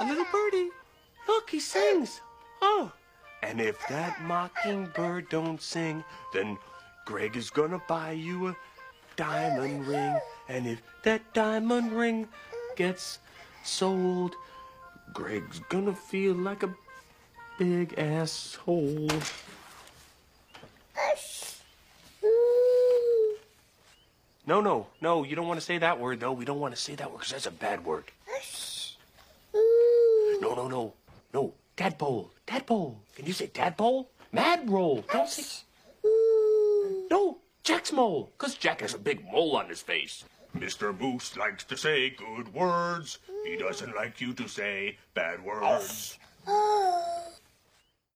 A little birdie. Look, he sings. Oh. And if that mockingbird don't sing, then Greg is gonna buy you a diamond ring. And if that diamond ring gets sold, Greg's gonna feel like a big asshole. No, you don't want to say that word. No, we don't want to say that word because that's a bad word. No. Tadpole. Can you say tadpole? Mad roll. Don't say... No, Jack's mole, because Jack has a big mole on his face. Mr. Moose likes to say good words. He doesn't like you to say bad words.